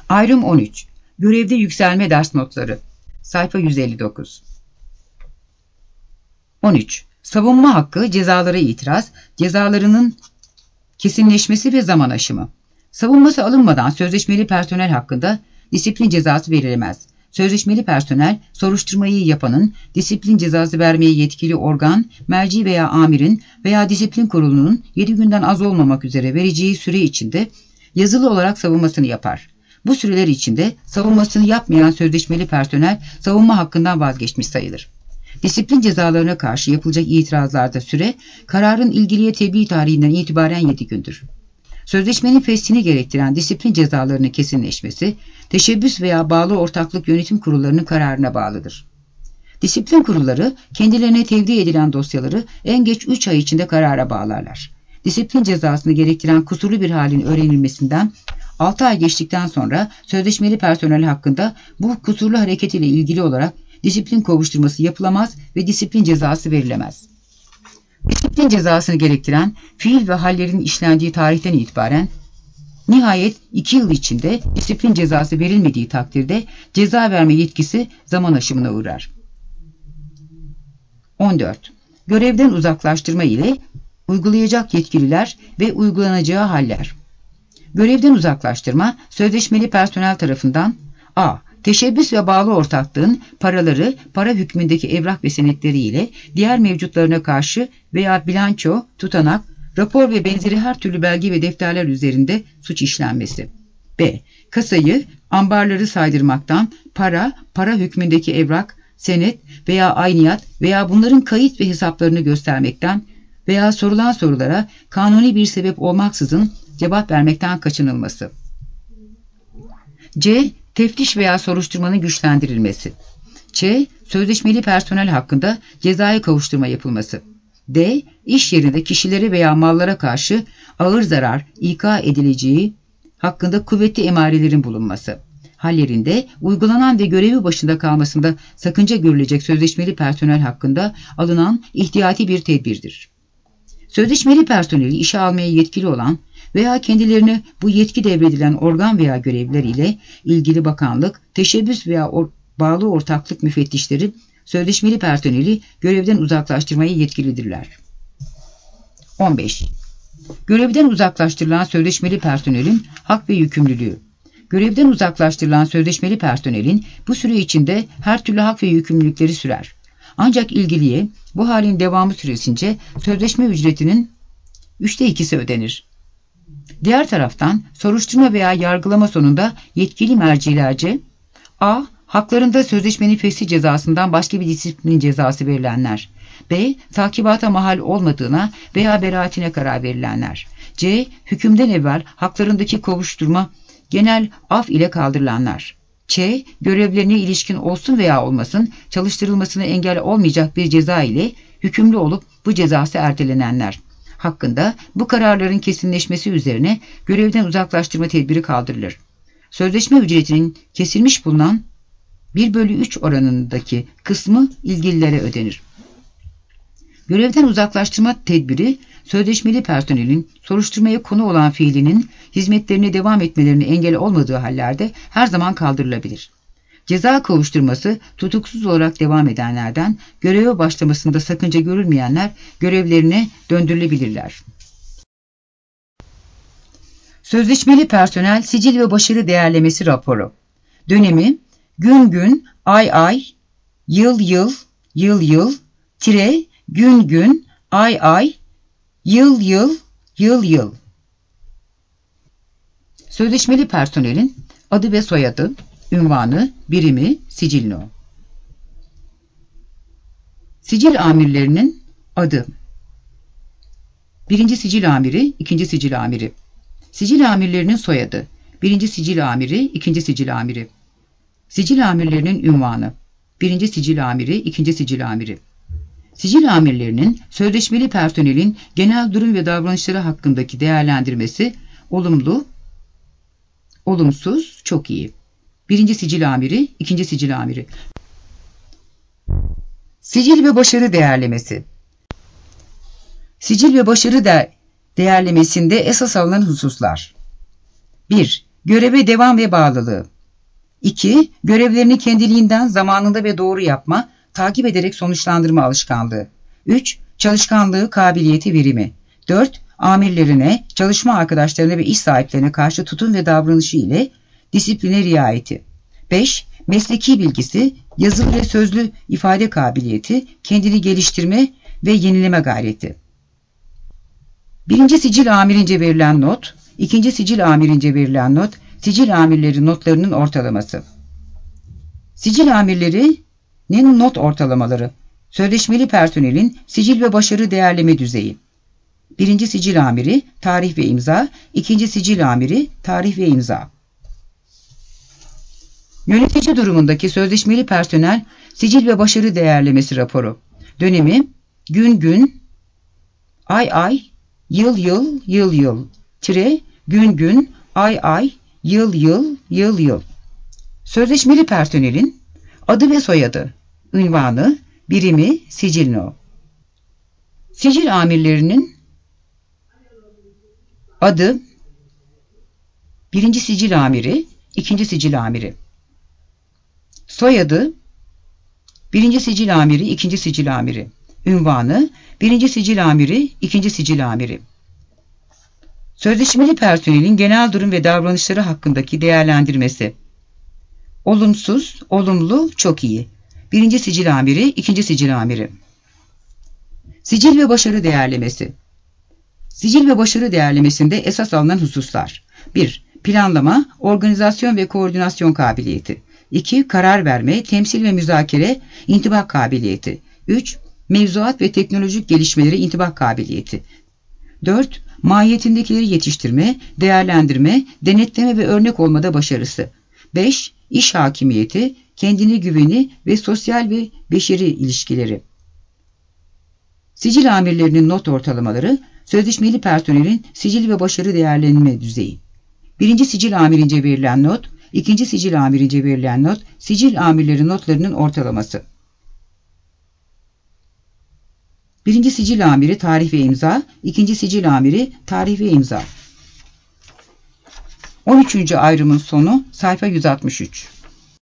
Ayrım 13. Görevde yükselme ders notları. Sayfa 159. 13. Savunma hakkı, cezalara itiraz, cezalarının kesinleşmesi ve zaman aşımı. Savunması alınmadan sözleşmeli personel hakkında disiplin cezası verilemez. Sözleşmeli personel, soruşturmayı yapanın, disiplin cezası vermeye yetkili organ, merci veya amirin veya disiplin kurulunun 7 günden az olmamak üzere vereceği süre içinde yazılı olarak savunmasını yapar. Bu süreler içinde savunmasını yapmayan sözleşmeli personel savunma hakkından vazgeçmiş sayılır. Disiplin cezalarına karşı yapılacak itirazlarda süre, kararın ilgiliye tebliğ tarihinden itibaren 7 gündür. Sözleşmenin feshini gerektiren disiplin cezalarının kesinleşmesi, teşebbüs veya bağlı ortaklık yönetim kurullarının kararına bağlıdır. Disiplin kurulları, kendilerine tevdi edilen dosyaları en geç 3 ay içinde karara bağlarlar. Disiplin cezasını gerektiren kusurlu bir halin öğrenilmesinden 6 ay geçtikten sonra sözleşmeli personel hakkında bu kusurlu hareket ile ilgili olarak disiplin kovuşturması yapılamaz ve disiplin cezası verilemez. Disiplin cezasını gerektiren fiil ve hallerin işlendiği tarihten itibaren nihayet 2 yıl içinde disiplin cezası verilmediği takdirde ceza verme yetkisi zaman aşımına uğrar. 14. Görevden uzaklaştırma ile uygulayacak yetkililer ve uygulanacağı haller. Görevden uzaklaştırma, sözleşmeli personel tarafından a. Teşebbüs ve bağlı ortaklığın paraları, para hükmündeki evrak ve senetleri ile diğer mevcutlarına karşı veya bilanço, tutanak, rapor ve benzeri her türlü belge ve defterler üzerinde suç işlenmesi. B. Kasayı, ambarları saydırmaktan, para hükmündeki evrak, senet veya ayniyat veya bunların kayıt ve hesaplarını göstermekten veya sorulan sorulara kanuni bir sebep olmaksızın cevap vermekten kaçınılması. C. Teftiş veya soruşturmanın güçlendirilmesi. Ç. Sözleşmeli personel hakkında cezai kavuşturma yapılması. D. İş yerinde kişilere veya mallara karşı ağır zarar ika edileceği hakkında kuvvetli emarelerin bulunması. Hallerinde uygulanan ve görevi başında kalmasında sakınca görülecek sözleşmeli personel hakkında alınan ihtiyati bir tedbirdir. Sözleşmeli personeli işe almaya yetkili olan veya kendilerine bu yetki devredilen organ veya görevliler ile ilgili bakanlık, teşebbüs veya bağlı ortaklık müfettişleri sözleşmeli personeli görevden uzaklaştırmaya yetkilidirler. 15. Görevden uzaklaştırılan sözleşmeli personelin hak ve yükümlülüğü. Görevden uzaklaştırılan sözleşmeli personelin bu süre içinde her türlü hak ve yükümlülükleri sürer. Ancak ilgiliye bu halin devamı süresince sözleşme ücretinin 3'te 2'si ödenir. Diğer taraftan soruşturma veya yargılama sonunda yetkili mercilerce a. Haklarında sözleşmenin fesih cezasından başka bir disiplin cezası verilenler. B. Takibata mahal olmadığına veya beraatine karar verilenler. C. Hükümden evvel haklarındaki kovuşturma genel af ile kaldırılanlar. Ç. Görevlerine ilişkin olsun veya olmasın çalıştırılmasına engel olmayacak bir ceza ile hükümlü olup bu cezası ertelenenler. Hakkında bu kararların kesinleşmesi üzerine görevden uzaklaştırma tedbiri kaldırılır. Sözleşme ücretinin kesilmiş bulunan 1/3 oranındaki kısmı ilgililere ödenir. Görevden uzaklaştırma tedbiri, sözleşmeli personelin soruşturmaya konu olan fiilinin hizmetlerine devam etmelerine engel olmadığı hallerde her zaman kaldırılabilir. Ceza kovuşturması tutuksuz olarak devam edenlerden göreve başlamasında sakınca görülmeyenler görevlerine döndürülebilirler. Sözleşmeli personel sicil ve başarı değerlemesi raporu. Dönemi gün gün, ay ay, yıl yıl, yıl yıl, gün gün, ay ay, yıl yıl, yıl yıl. Sözleşmeli personelin adı ve soyadı, ünvanı, birimi, sicil no. Sicil amirlerinin adı. 1. Sicil amiri, 2. Sicil amiri. Sicil amirlerinin soyadı. 1. Sicil amiri, 2. Sicil amiri. Sicil amirlerinin ünvanı. 1. Sicil amiri, 2. Sicil amiri. Sicil amirlerinin sözleşmeli personelin genel durum ve davranışları hakkındaki değerlendirmesi olumlu, olumsuz, çok iyi. 1. Sicil amiri, 2. Sicil amiri. Sicil ve başarı değerlemesi. Sicil ve başarı değerlemesinde esas alınan hususlar. 1. Göreve devam ve bağlılığı. 2. Görevlerini kendiliğinden zamanında ve doğru yapma, takip ederek sonuçlandırma alışkanlığı. 3. Çalışkanlığı, kabiliyeti, verimi. 4. Amirlerine, çalışma arkadaşlarına ve iş sahiplerine karşı tutum ve davranışı ile disipline riayeti. 5. Mesleki bilgisi, yazılı ve sözlü ifade kabiliyeti, kendini geliştirme ve yenileme gayreti. 1. Sicil amirince verilen not, 2. Sicil amirince verilen not, sicil amirleri notlarının ortalaması. Sicil amirlerinin not ortalamaları, sözleşmeli personelin sicil ve başarı değerleme düzeyi. 1. Sicil amiri, tarih ve imza, 2. Sicil amiri, tarih ve imza. Yönetici durumundaki sözleşmeli personel sicil ve başarı değerlemesi raporu. Dönemi gün gün, ay ay, yıl yıl, yıl yıl, gün gün, ay ay, yıl yıl, yıl yıl. Sözleşmeli personelin adı ve soyadı, ünvanı, birimi, sicil no. Sicil amirlerinin adı 1. Sicil amiri, 2. Sicil amiri. Soyadı 1. Sicil amiri, 2. Sicil amiri. Ünvanı 1. Sicil amiri, 2. Sicil amiri. Sözleşmeli personelin genel durum ve davranışları hakkındaki değerlendirmesi. Olumsuz, olumlu, çok iyi. 1. Sicil amiri, 2. Sicil amiri. Sicil ve başarı değerlemesi. Sicil ve başarı değerlemesinde esas alınan hususlar. 1. Planlama, organizasyon ve koordinasyon kabiliyeti. 2. Karar verme, temsil ve müzakere, intibak kabiliyeti. 3. Mevzuat ve teknolojik gelişmeleri intibak kabiliyeti. 4. Mahiyetindekileri yetiştirme, değerlendirme, denetleme ve örnek olmada başarısı. 5. İş hakimiyeti, kendine güveni ve sosyal ve beşeri ilişkileri. Sicil amirlerinin not ortalamaları, sözleşmeli personelin sicil ve başarı değerlenme düzeyi. 1. Sicil amirince verilen not, 2. Sicil amirince verilen not, sicil amirleri notlarının ortalaması. 1. Sicil amiri tarih ve imza, 2. Sicil amiri tarih ve imza. 13. ayrımın sonu sayfa 163.